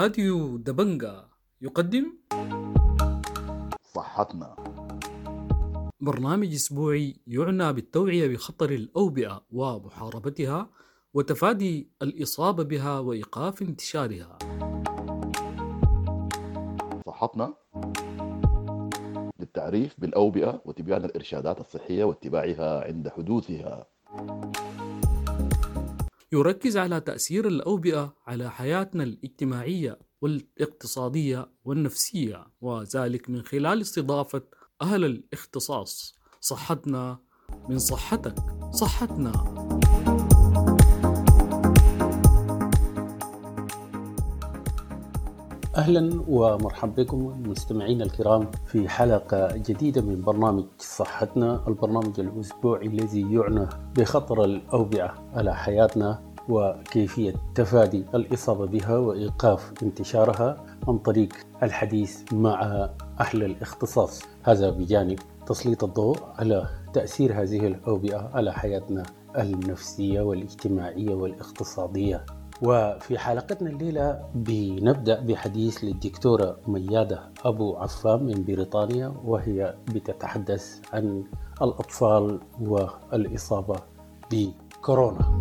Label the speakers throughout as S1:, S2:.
S1: راديو دبنجا يقدم
S2: صحتنا.
S1: برنامج أسبوعي يعنى بالتوعية بخطر الأوبئة ومحاربتها وتفادي الإصابة بها وإيقاف انتشارها.
S2: صحتنا للتعريف بالأوبئة وتبيان الإرشادات الصحية واتباعها عند حدوثها.
S1: يركز على تأثير الأوبئة على حياتنا الاجتماعية والاقتصادية والنفسية، وذلك من خلال استضافة أهل الاختصاص. صحتنا من صحتك، صحتنا.
S3: أهلا ومرحبا بكم مستمعين الكرام في حلقة جديدة من برنامج صحتنا، البرنامج الأسبوعي الذي يعنى بخطر الأوبئة على حياتنا وكيفية تفادي الإصابة بها وإيقاف انتشارها عن طريق الحديث مع أهل الاختصاص. هذا بجانب تسليط الضوء على تأثير هذه الأوبئة على حياتنا النفسية والاجتماعية والاقتصادية. وفي حلقتنا الليلة بنبدأ بحديث للدكتورة ميادة أبو عفان من بريطانيا، وهي بتتحدث عن الأطفال والإصابة بكورونا.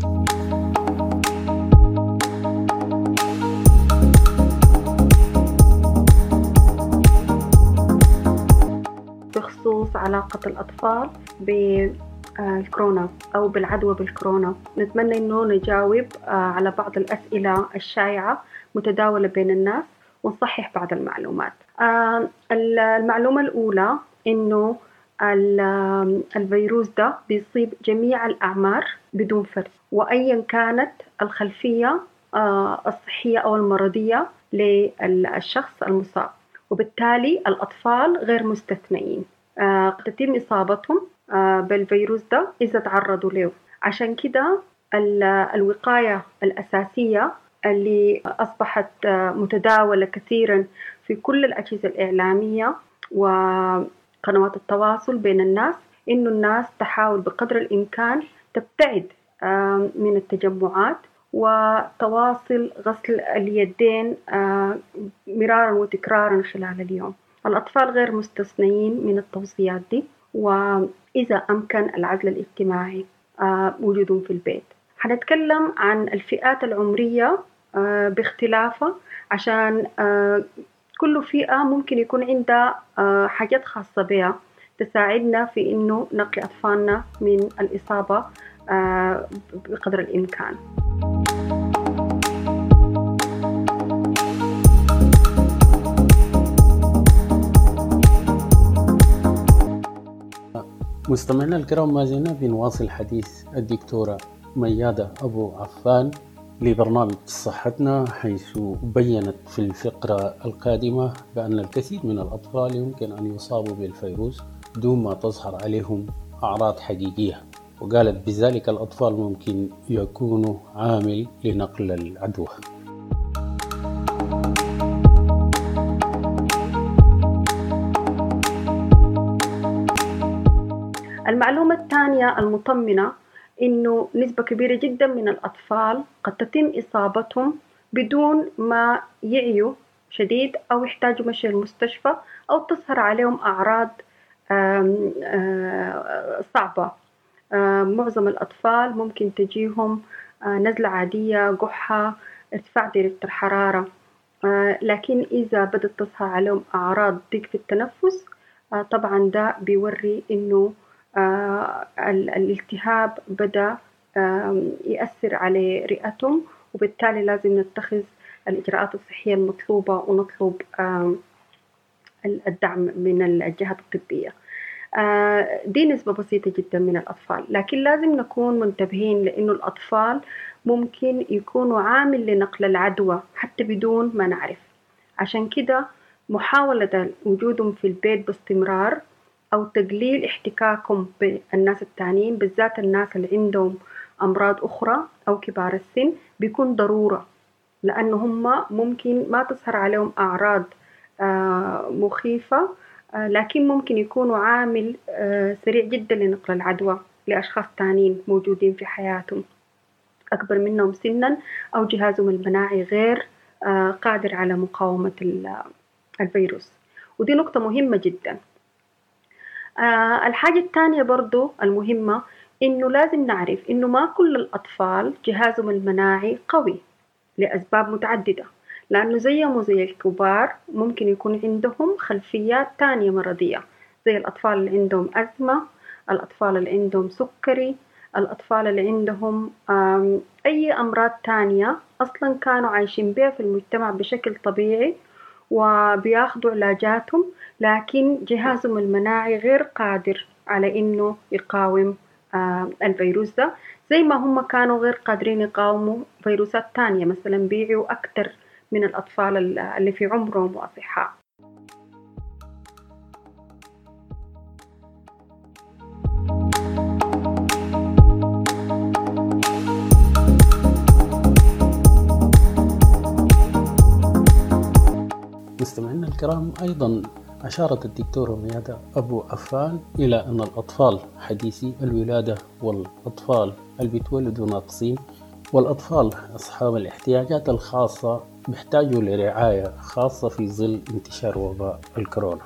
S4: بخصوص علاقة الأطفال بالكورونا أو بالعدوى بالكورونا، نتمنى أنه نجاوب على بعض الأسئلة الشائعة متداولة بين الناس ونصحح بعض المعلومات. المعلومة الأولى أنه الفيروس ده بيصيب جميع الأعمار بدون فرق، وأيا كانت الخلفية الصحية أو المرضية للشخص المصاب، وبالتالي الأطفال غير مستثنين. تتم إصابتهم بالفيروس ده إذا تعرضوا له. عشان كده الوقاية الأساسية اللي أصبحت متداولة كثيرا في كل الأجهزة الإعلامية وقنوات التواصل بين الناس، إنه الناس تحاول بقدر الإمكان تبتعد من التجمعات وتواصل غسل اليدين مرارا وتكرارا خلال اليوم. الأطفال غير مستثنين من التوصيات دي، وإذا أمكن العزل الاجتماعي وجودهم في البيت. حنتكلم عن الفئات العمرية باختلافها، عشان كل فئة ممكن يكون عندها حاجات خاصة بها تساعدنا في إنه نقي أطفالنا من الإصابة بقدر الإمكان.
S3: مستمعينا الكرام، ما زلنا بنواصل حديث الدكتورة ميادة أبو عفان لبرنامج صحتنا، حيث بيّنت في الفقرة القادمة بأن الكثير من الأطفال يمكن أن يصابوا بالفيروس دون ما تظهر عليهم أعراض حقيقية، وقالت بذلك الأطفال ممكن يكونوا عامل لنقل العدوى.
S4: المعلومة الثانية المطمنة إنه نسبة كبيرة جدا من الأطفال قد تتم إصابتهم بدون ما يعيوا شديد أو يحتاجوا مشي المستشفى أو تظهر عليهم أعراض صعبة. معظم الأطفال ممكن تجيهم نزلة عادية، قحة، ارتفاع درجة الحرارة، لكن إذا بدأت تظهر عليهم أعراض ضيق في التنفس، طبعا ده بيوري إنه الالتهاب بدأ يأثر على رئتهم، وبالتالي لازم نتخذ الإجراءات الصحية المطلوبة ونطلب الدعم من الجهات الطبية. دي نسبة بسيطة جدا من الأطفال، لكن لازم نكون منتبهين لأنه الأطفال ممكن يكونوا عامل لنقل العدوى حتى بدون ما نعرف. عشان كده محاولة وجودهم في البيت باستمرار أو تقليل احتكاكهم بالناس التانيين، بالذات الناس اللي عندهم أمراض أخرى أو كبار السن، بيكون ضرورة، لأنه هم ممكن ما تظهر عليهم أعراض مخيفة، لكن ممكن يكونوا عامل سريع جدا لنقل العدوى لأشخاص تانيين موجودين في حياتهم أكبر منهم سنا أو جهازهم المناعي غير قادر على مقاومة الفيروس، ودي نقطة مهمة جدا. الحاجة الثانية برضو المهمة إنه لازم نعرف إنه ما كل الأطفال جهازهم المناعي قوي لأسباب متعددة، لأنه زيهم وزي الكبار ممكن يكون عندهم خلفيات تانية مرضية، زي الأطفال اللي عندهم أزمة، الأطفال اللي عندهم سكري، الأطفال اللي عندهم أي أمراض تانية أصلا كانوا عايشين بها في المجتمع بشكل طبيعي وبياخدوا علاجاتهم، لكن جهازهم المناعي غير قادر على إنه يقاوم الفيروس ده، زي ما هم كانوا غير قادرين يقاوموا فيروسات تانية مثلا بيعوا أكتر من الأطفال اللي في عمرهم وأصحاء.
S3: مستمعينا الكرام، أيضا أشارت الدكتورة ميادة أبو عفان إلى أن الأطفال حديثي الولادة والأطفال اللي بيتولدوا ناقصين والأطفال أصحاب الاحتياجات الخاصة بيحتاجوا لرعاية خاصة في ظل انتشار وباء الكورونا.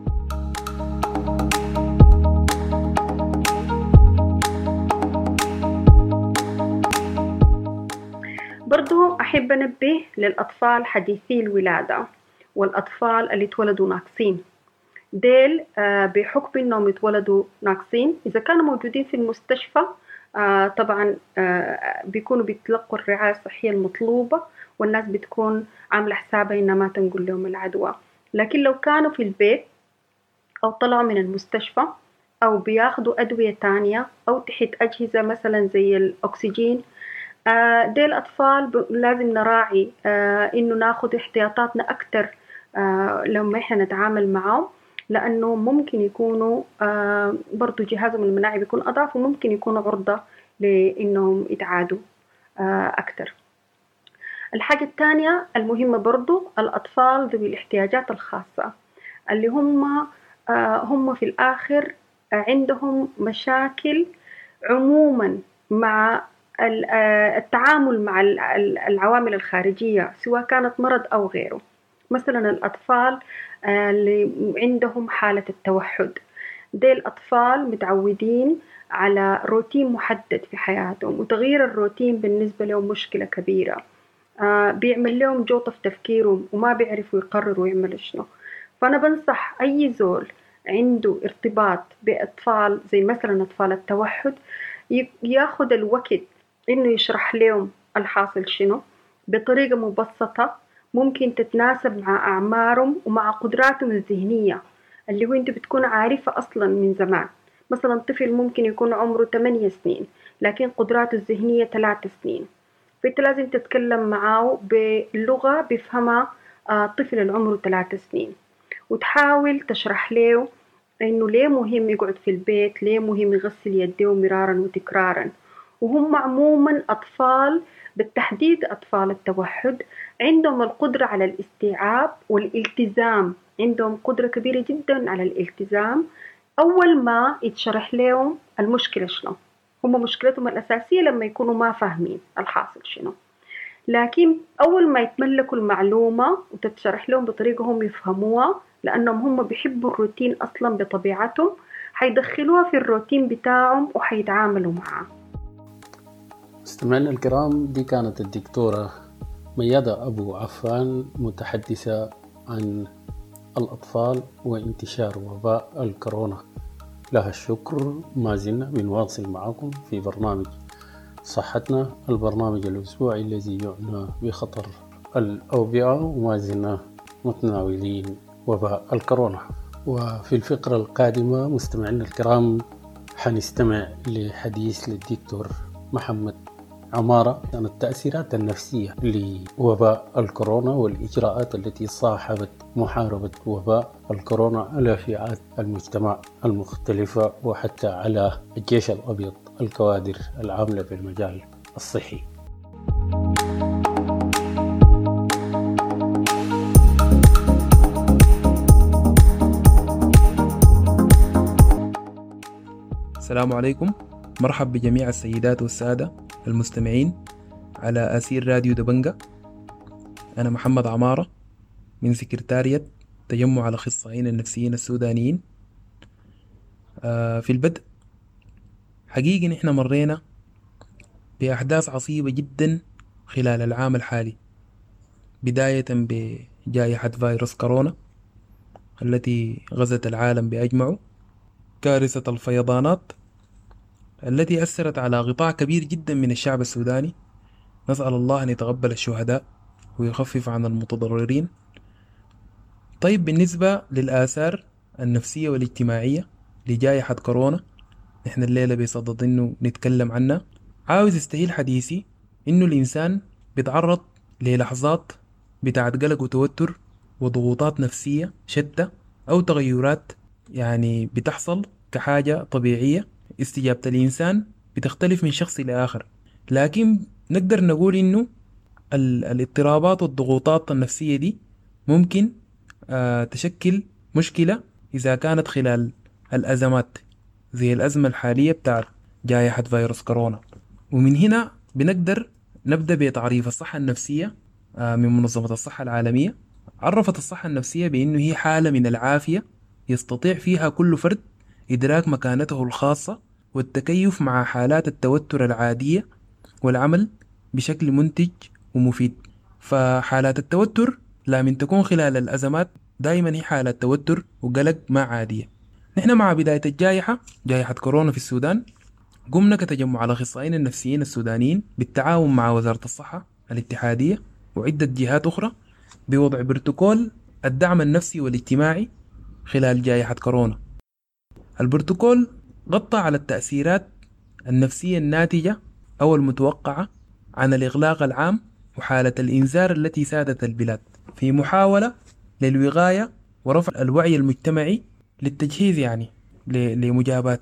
S4: برضو أحب أنبه للأطفال حديثي الولادة والأطفال اللي اتولدوا ناقصين. ديل بحكم أنهم اتولدوا ناقصين إذا كانوا موجودين في المستشفى طبعا بيكونوا بيتلقوا الرعاية الصحية المطلوبة، والناس بتكون عاملة حسابها إنها ما تنقل لهم العدوى. لكن لو كانوا في البيت أو طلعوا من المستشفى أو بياخدوا أدوية تانية أو تحت أجهزة مثلا زي الأكسجين، دي الأطفال لازم نراعي إنه ناخد احتياطاتنا أكتر لما إحنا نتعامل معهم، لأنه ممكن يكونوا برضو جهازهم المناعي بيكون أضعف وممكن يكونوا عرضة لإنهم يتعادوا أكتر. الحاجة الثانية المهمة برضو الأطفال ذوي الاحتياجات الخاصة اللي هم في الآخر عندهم مشاكل عموما مع التعامل مع العوامل الخارجية سواء كانت مرض أو غيره. مثلا الأطفال اللي عندهم حالة التوحد، دي الأطفال متعودين على روتين محدد في حياتهم، وتغيير الروتين بالنسبة لهم مشكلة كبيرة، بيعمل لهم جوطة في تفكيرهم وما بيعرفوا يقرروا يعملوا شنو. فأنا بنصح أي زول عنده ارتباط بأطفال زي مثلا أطفال التوحد ياخد الوقت إنه يشرح لهم الحاصل شنو بطريقة مبسطة ممكن تتناسب مع أعمارهم ومع قدراتهم الذهنية اللي هو أنت بتكون عارفة أصلا من زمان. مثلا طفل ممكن يكون عمره 8 سنين لكن قدراته الذهنية 3 سنين، فأنت لازم تتكلم معه بلغة بيفهمها طفل العمر 3 سنين، وتحاول تشرح له إنه ليه مهم يقعد في البيت، ليه مهم يغسل يديه مرارا وتكرارا. وهم عموما أطفال بالتحديد أطفال التوحد عندهم القدرة على الاستيعاب والالتزام، عندهم قدرة كبيرة جدا على الالتزام أول ما يتشرح لهم المشكلة شنو. هم مشكلتهم الأساسية لما يكونوا ما فاهمين الحاصل شنو، لكن أول ما يتملكوا المعلومة وتتشرح لهم بطريقة هم يفهموها، لأنهم هم بيحبوا الروتين أصلا بطبيعتهم، حيدخلوها في الروتين بتاعهم وحيتعاملوا معاه.
S3: مستمعينا الكرام، دي كانت الدكتورة ميادة أبو عفان متحدثة عن الأطفال وانتشار وباء الكورونا. لها الشكر. ما زلنا بنواصل معكم في برنامج صحتنا، البرنامج الأسبوعي الذي يعنى بخطر الأوبئة، وما زلنا متناولين وباء الكورونا. وفي الفقرة القادمة مستمعينا الكرام حنستمع لحديث للدكتور محمد عمارة عن التأثيرات النفسية لوباء الكورونا والإجراءات التي صاحبت محاربة وباء الكورونا على فئات المجتمع المختلفة وحتى على الجيش الأبيض، الكوادر العاملة في المجال الصحي.
S5: السلام عليكم، مرحب بجميع السيدات والسادة المستمعين على أسير راديو دبنجة. أنا محمد عمارة من سكرتارية تجمع الأخصائيين النفسيين السودانيين. في البدء حقيقي نحن مرينا بأحداث عصيبة جدا خلال العام الحالي، بداية بجائحة فيروس كورونا التي غزت العالم بأجمعه، كارثة الفيضانات التي أثرت على قطاع كبير جدا من الشعب السوداني. نسأل الله أن يتقبل الشهداء ويخفف عن المتضررين. طيب بالنسبة للآثار النفسية والاجتماعية لجائحة كورونا، نحن الليلة بصدد إنه نتكلم عنها. عاوز استهيل حديثي إنه الإنسان بيتعرض للحظات بتاعت قلق وتوتر وضغوطات نفسية شتى أو تغيرات يعني بتحصل كحاجة طبيعية. استجابة الإنسان بتختلف من شخص لآخر، لكن نقدر نقول إنه الاضطرابات والضغوطات النفسية دي ممكن تشكل مشكلة إذا كانت خلال الأزمات زي الأزمة الحالية بتاعت جائحة فيروس كورونا. ومن هنا بنقدر نبدأ بتعريف الصحة النفسية من منظمة الصحة العالمية. عرفت الصحة النفسية بأنه هي حالة من العافية يستطيع فيها كل فرد إدراك مكانته الخاصة والتكيف مع حالات التوتر العادية والعمل بشكل منتج ومفيد. فحالات التوتر لا من تكون خلال الأزمات دائما هي حالة توتر وقلق ما عادية. نحن مع بداية جائحة كورونا في السودان قمنا كتجمع الأخصائيين النفسيين السودانيين بالتعاون مع وزارة الصحة الاتحادية وعدة جهات أخرى بوضع بروتوكول الدعم النفسي والاجتماعي خلال جائحة كورونا. البروتوكول غطى على التأثيرات النفسية الناتجة أو المتوقعة عن الإغلاق العام وحالة الإنذار التي سادت البلاد في محاولة للوقاية ورفع الوعي المجتمعي للتجهيز يعني لمجابهة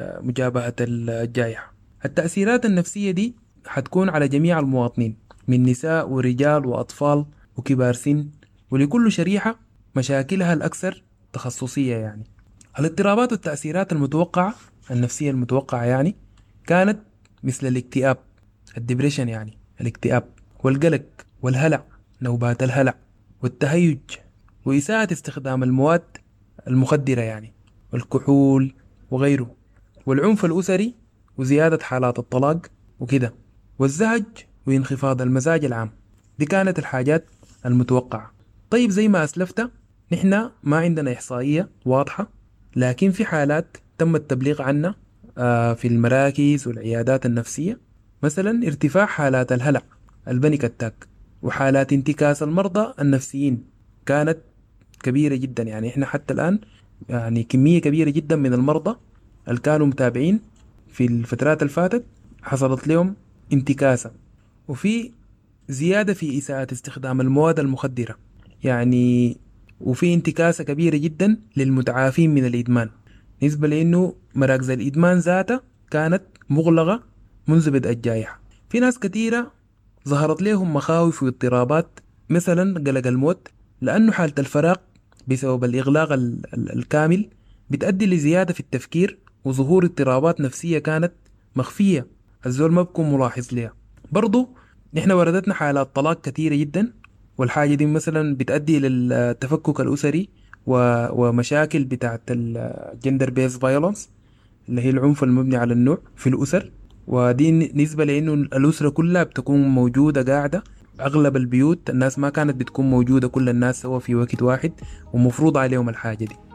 S5: الجائحة. التأثيرات النفسية دي حتكون على جميع المواطنين من نساء ورجال وأطفال وكبار سن، ولكل شريحة مشاكلها الأكثر تخصصية. يعني الاضطرابات والتأثيرات النفسية المتوقعة يعني كانت مثل الاكتئاب، الدبريشن يعني الاكتئاب، والقلق والهلع، نوبات الهلع والتهيج، وإساءة استخدام المواد المخدرة يعني والكحول وغيره، والعنف الأسري وزيادة حالات الطلاق وكده، والزهج وانخفاض المزاج العام. دي كانت الحاجات المتوقعة. طيب زي ما أسلفت نحن ما عندنا إحصائية واضحة، لكن في حالات تم التبليغ عنها في المراكز والعيادات النفسية، مثلا ارتفاع حالات الهلع البانيك اتاك وحالات انتكاس المرضى النفسيين كانت كبيرة جدا. يعني احنا حتى الآن يعني كمية كبيرة جدا من المرضى اللي كانوا متابعين في الفترات الفاتت حصلت لهم انتكاسة، وفي زيادة في إساءة استخدام المواد المخدرة يعني، وفي انتكاسة كبيرة جدا للمتعافين من الإدمان، نسبة لأنه مراكز الإدمان ذاتها كانت مغلقة منذ بدء الجائحة. في ناس كثيرة ظهرت لهم مخاوف واضطرابات مثلا قلق الموت، لأنه حالة الفراغ بسبب الإغلاق الكامل بتؤدي لزيادة في التفكير وظهور اضطرابات نفسية كانت مخفية الزول ما بكون ملاحظ لها. برضو نحن وردتنا حالات طلاق كثيرة جدا، والحاجة دي مثلا بتؤدي للتفكك الأسري ومشاكل بتاعت الجندر بيز فايولنس اللي هي العنف المبني على النوع في الأسر. ودي نسبة لأنه الأسرة كلها بتكون موجودة قاعدة، أغلب البيوت الناس ما كانت بتكون موجودة كل الناس سوا في وقت واحد ومفروض عليهم الحاجة دي.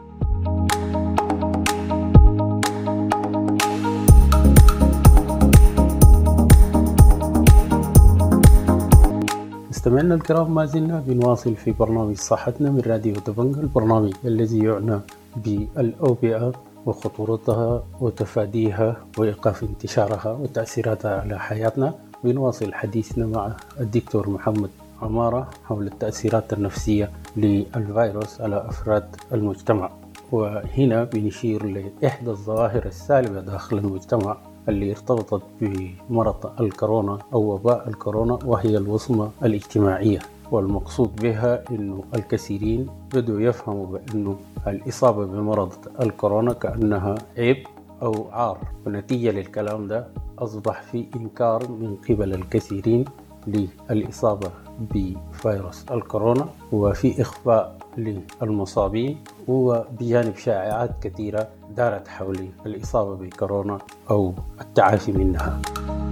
S3: مستمعينا الكرام، ما زلنا بنواصل في برنامج صحتنا من راديو دبنجة، البرنامج الذي يعنى بالأوبئة وخطورتها وتفاديها وإيقاف انتشارها وتأثيراتها على حياتنا. بنواصل حديثنا مع الدكتور محمد عمارة حول التأثيرات النفسية للفيروس على أفراد المجتمع. وهنا بنشير لإحدى الظواهر السالبة داخل المجتمع اللي ارتبطت بمرض الكورونا أو وباء الكورونا، وهي الوصمة الاجتماعية. والمقصود بها إنه الكثيرين بدوا يفهموا بأنه الإصابة بمرض الكورونا كأنها عيب أو عار، ونتيجة للكلام ده أصبح في إنكار من قبل الكثيرين للإصابة بفيروس الكورونا وفي إخفاء للمصابين، وبجانب شائعات كثيرة دارت حول الإصابة بكورونا أو التعافي منها.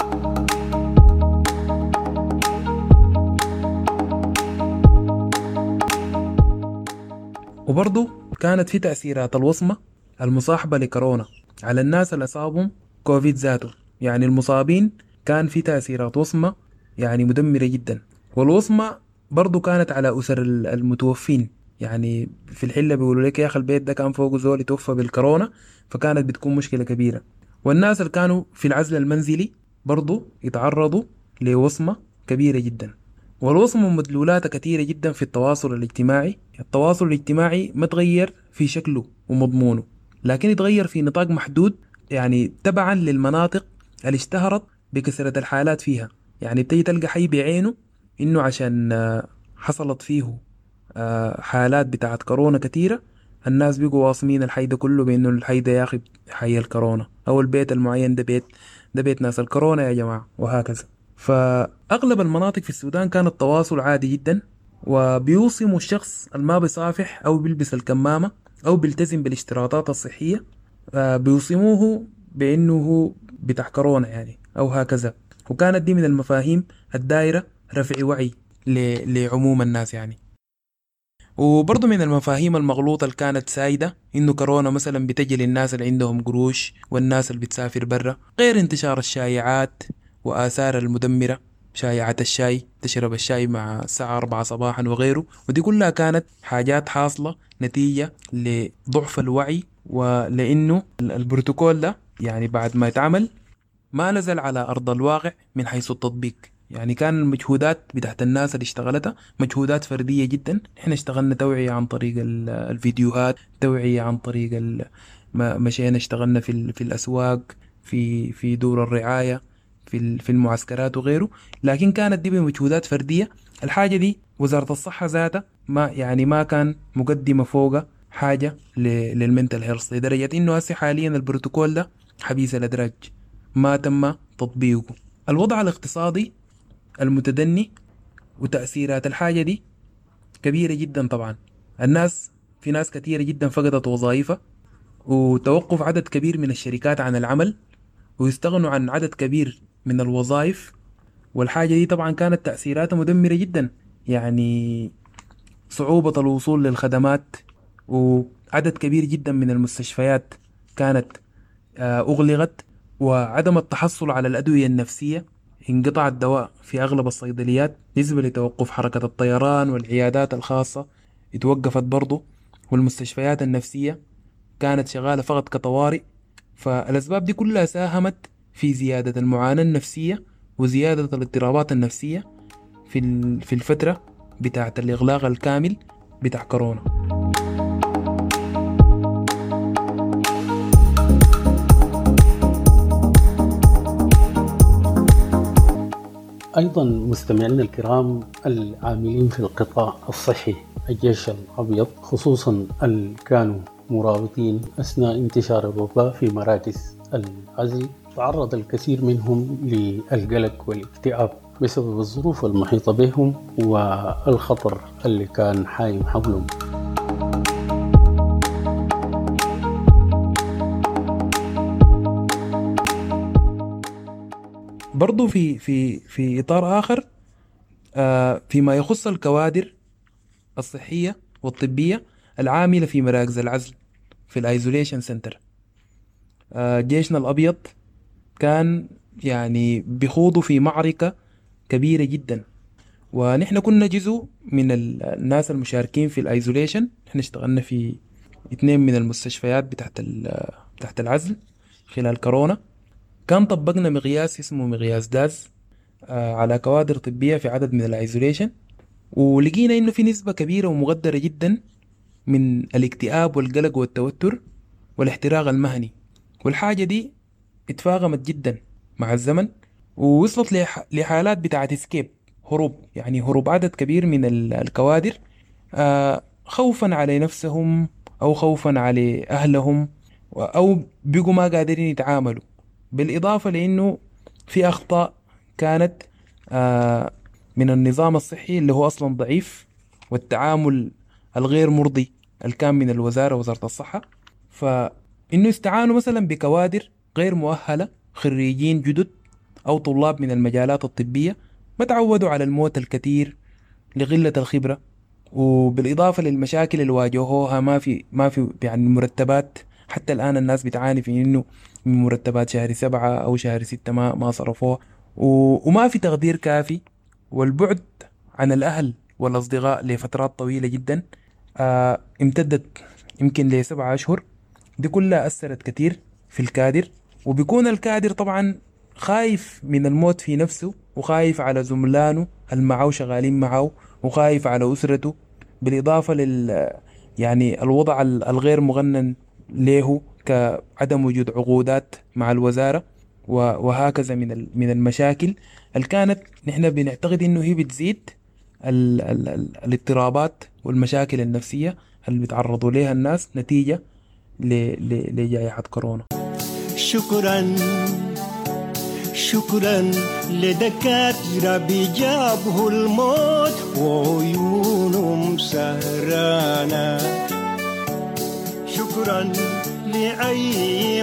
S5: وبرضو كانت في تأثيرات الوصمة المصاحبة لكورونا على الناس اللي أصابهم كوفيد ذاته. يعني المصابين كان في تأثيرات وصمة يعني مدمرة جدا، والوصمة برضو كانت على أسر المتوفين. يعني في الحلة بيقولوا لك يا أخي البيت ده كان فوقه زول يتوفى بالكورونا، فكانت بتكون مشكلة كبيرة. والناس اللي كانوا في العزل المنزلي برضو يتعرضوا لوصمة كبيرة جدا. والوصمة مدلولاتها كثيرة جدا في التواصل الاجتماعي. التواصل الاجتماعي ما تغير في شكله ومضمونه، لكن يتغير في نطاق محدود، يعني تبعا للمناطق اللي اشتهرت بكثرة الحالات فيها. يعني بتجي تلقى حي بعينه انه عشان حصلت فيه حالات بتاعت كورونا كثيرة، الناس بيقوا واصمين الحي ده كله بانه الحي ده يا اخي حي الكورونا، او البيت المعين ده بيت ناس الكورونا يا جماعة، وهكذا. فأغلب المناطق في السودان كان التواصل عادي جدا، وبيوصموا الشخص الما بيصافح أو بيلبس الكمامة أو بيلتزم بالاشتراطات الصحية بيوصموه بأنه هو بتاع كورونا يعني أو هكذا. وكانت دي من المفاهيم الدائرة رفع وعي لعموم الناس يعني. وبرضو من المفاهيم المغلوطة اللي كانت سايدة إنه كورونا مثلا بتجي للناس اللي عندهم قروش والناس اللي بتسافر برا، غير انتشار الشائعات وآثار المدمرة. شائعة الشاي، تشرب الشاي مع الساعة 4 صباحا وغيره، ودي كلها كانت حاجات حاصلة نتيجة لضعف الوعي، ولأنه البروتوكول ده يعني بعد ما يتعمل ما نزل على أرض الواقع من حيث التطبيق. يعني كان المجهودات بتاعت الناس اللي اشتغلتها مجهودات فردية جدا. احنا اشتغلنا توعية عن طريق الفيديوهات، توعية عن طريق مشينا اشتغلنا في الأسواق، في دور الرعاية، في المعسكرات وغيره، لكن كانت دي بمجهودات فردية. الحاجة دي وزارة الصحة ذاتها ما كان مقدمة فوق حاجة للمنتل هيلث، لدرجة انه هسه حاليا البروتوكول ده حبيس الأدراج ما تم تطبيقه. الوضع الاقتصادي المتدني وتأثيرات الحاجة دي كبيرة جدا طبعا. في ناس كثيرة جدا فقدت وظائفها، وتوقف عدد كبير من الشركات عن العمل، ويستغنوا عن عدد كبير من الوظائف. والحاجة دي طبعا كانت تأثيراتها مدمرة جدا، يعني صعوبة الوصول للخدمات، وعدد كبير جدا من المستشفيات كانت أغلقت، وعدم التحصل على الأدوية النفسية، انقطع الدواء في أغلب الصيدليات نسبة لتوقف حركة الطيران، والعيادات الخاصة اتوقفت برضو، والمستشفيات النفسية كانت شغالة فقط كطوارئ. فالأسباب دي كلها ساهمت في زيادة المعاناة النفسية وزيادة الاضطرابات النفسية في الفترة بتاعة الإغلاق الكامل بتاع كورونا.
S3: أيضا مستمعينا الكرام العاملين في القطاع الصحي، الجيش الأبيض خصوصا اللي كانوا مرابطين أثناء انتشار الوباء في مراكز العزل، تعرض الكثير منهم للقلق والاكتئاب بسبب الظروف المحيطة بهم والخطر اللي كان حايم حولهم.
S5: برضو في إطار آخر، فيما يخص الكوادر الصحية والطبية العاملة في مراكز العزل في الايزوليشن سنتر، جيشنا الأبيض كان يعني بيخوضوا في معركة كبيرة جدا، ونحن كنا جزء من الناس المشاركين في الايزوليشن. احنا اشتغلنا في 2 من المستشفيات بتاعت العزل خلال كورونا. كان طبقنا مقياس اسمه مقياس داز على كوادر طبية في عدد من الايزوليشن، ولقينا انه في نسبة كبيرة ومقدرة جدا من الاكتئاب والقلق والتوتر والاحتراق المهني. والحاجة دي اتفاقمت جدا مع الزمن، ووصلت لحالات بتاعت اسكيب، هروب، يعني هروب عدد كبير من الكوادر خوفا على نفسهم أو خوفا على أهلهم، أو بيقوا ما قادرين يتعاملوا. بالإضافة لأنه في أخطاء كانت من النظام الصحي اللي هو أصلا ضعيف، والتعامل الغير مرضي الكان من الوزارة، وزارة الصحة. فإنه استعانوا مثلا بكوادر غير مؤهلة، خريجين جدد أو طلاب من المجالات الطبية ما تعودوا على الموت الكثير لقلة الخبرة، وبالإضافة للمشاكل اللي واجهوها ما في يعني مرتبات. حتى الآن الناس بتعاني في إنه من مرتبات شهر 7 أو شهر 6 ما صرفوه، وما في تقدير كافي، والبعد عن الأهل والأصدقاء لفترات طويلة جدا امتدت يمكن ل7 أشهر. دي كلها أثرت كتير في الكادر، وبيكون الكادر طبعا خايف من الموت في نفسه، وخايف على زملانه المعه شغالين معه، وخايف على أسرته، بالإضافة يعني الوضع الغير مغنن له كعدم وجود عقودات مع الوزارة، وهكذا من المشاكل اللي كانت نحن بنعتقد إنه هي بتزيد الاضطرابات والمشاكل النفسية اللي بيتعرضوا لها الناس نتيجة لجائحة كورونا.
S6: شكرا لدكاترة بجابه الموت وعيونهم سهرانا. شكرا لأي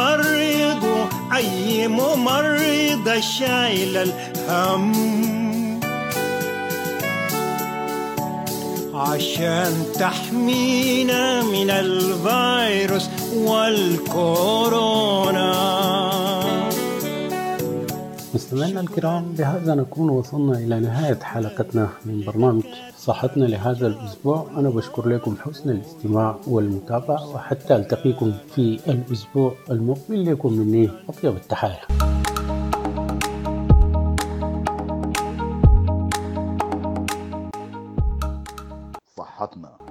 S6: ممرض شايل الهم عشان تحمينا من الفيروس والكورونا.
S3: مستمعينا الكرام، بهذا نكون وصلنا إلى نهاية حلقتنا من برنامج صحتنا لهذا الأسبوع. أنا بشكر لكم حسن الاستماع والمتابعة، وحتى ألتقيكم في الأسبوع المقبل. لكم مني أطيب التحايا.
S2: صحتنا.